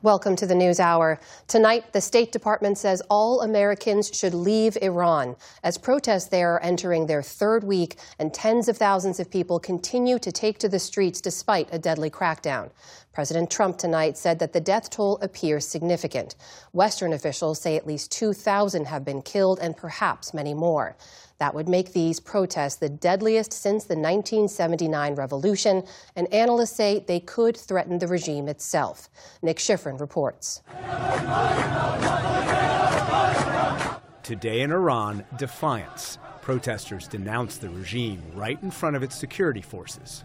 Welcome to the News Hour. Tonight, the State Department says all Americans should leave Iran as protests there are entering their third week and tens of thousands of people continue to take to the streets despite a deadly crackdown. President Trump tonight said that the death toll appears significant. Western officials say at least 2,000 have been killed and perhaps many more. That would make these protests the deadliest since the 1979 revolution, and analysts say they could threaten the regime itself. Nick Schifrin reports. Today in Iran, defiance. Protesters denounce the regime right in front of its security forces.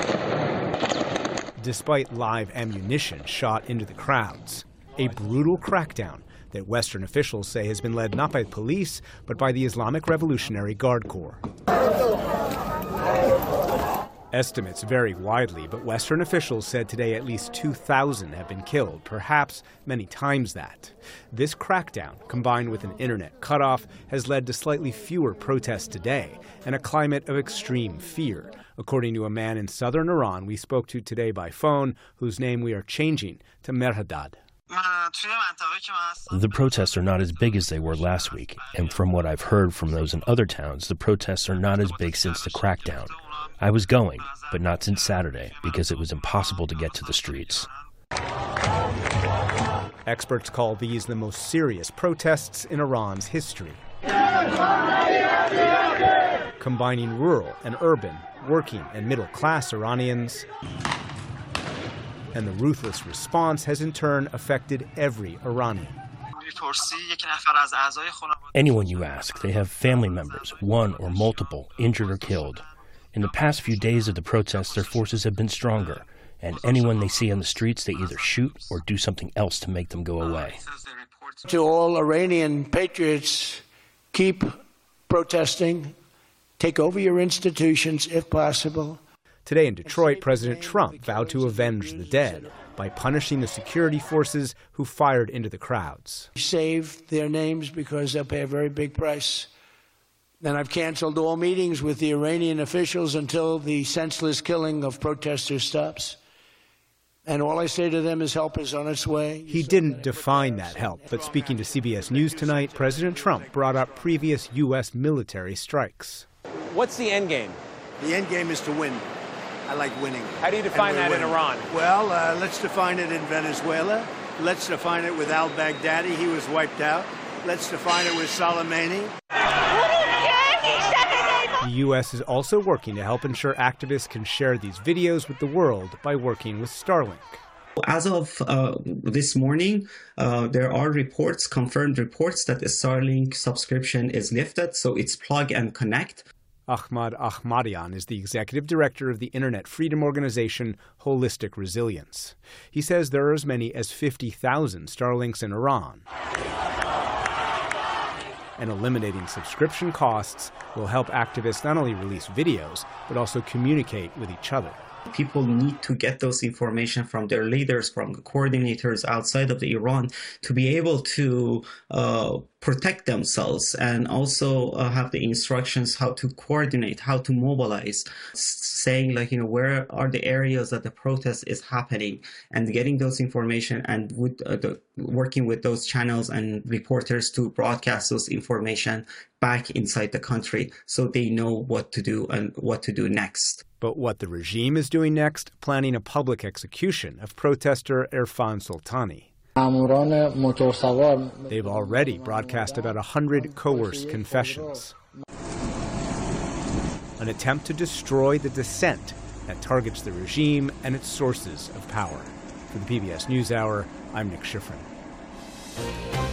Despite live ammunition shot into the crowds, a brutal crackdown that Western officials say has been led not by police, but by the Islamic Revolutionary Guard Corps. Estimates vary widely, but Western officials said today at least 2,000 have been killed, perhaps many times that. This crackdown, combined with an internet cutoff, has led to slightly fewer protests today and a climate of extreme fear, according to a man in southern Iran we spoke to today by phone, whose name we are changing to Mehrdad. The protests are not as big as they were last week, and from what I've heard from those in other towns, the protests are not as big since the crackdown. I was going, but not since Saturday, because it was impossible to get to the streets. Experts call these the most serious protests in Iran's history, combining rural and urban, working and middle-class Iranians. And the ruthless response has in turn affected every Iranian. Anyone you ask, they have family members, one or multiple, injured or killed. In the past few days of the protests, their forces have been stronger, and anyone they see on the streets, they either shoot or do something else to make them go away. To all Iranian patriots, keep protesting, take over your institutions if possible. Today in Detroit, President Trump vowed to avenge the dead by punishing the security forces who fired into the crowds. Save their names because they'll pay a very big price. And I've canceled all meetings with the Iranian officials until the senseless killing of protesters stops. And all I say to them is help is on its way. He didn't define that help, but speaking to CBS News tonight, President Trump brought up previous U.S. military strikes. What's the end game? The end game is to win. I like winning. How do you define that in Iran? Well, let's define it in Venezuela. Let's define it with al-Baghdadi. He was wiped out. Let's define it with Soleimani. The U.S. is also working to help ensure activists can share these videos with the world by working with Starlink. As of this morning, there are reports, confirmed reports, that the Starlink subscription is lifted, so it's plug and connect. Ahmad Ahmadian is the executive director of the internet freedom organization Holistic Resilience. He says there are as many as 50,000 Starlinks in Iran. And eliminating subscription costs will help activists not only release videos, but also communicate with each other. People need to get those information from their leaders, from the coordinators outside of Iran, to be able to protect themselves and also have the instructions how to coordinate, how to mobilize, saying where are the areas that the protest is happening, and getting those information and working with those channels and reporters to broadcast those information back inside the country so they know what to do and what to do next. But what the regime is doing next, planning a public execution of protester Irfan Soltani. They've already broadcast about 100 coerced confessions. An attempt to destroy the dissent that targets the regime and its sources of power. For the PBS NewsHour, I'm Nick Schifrin.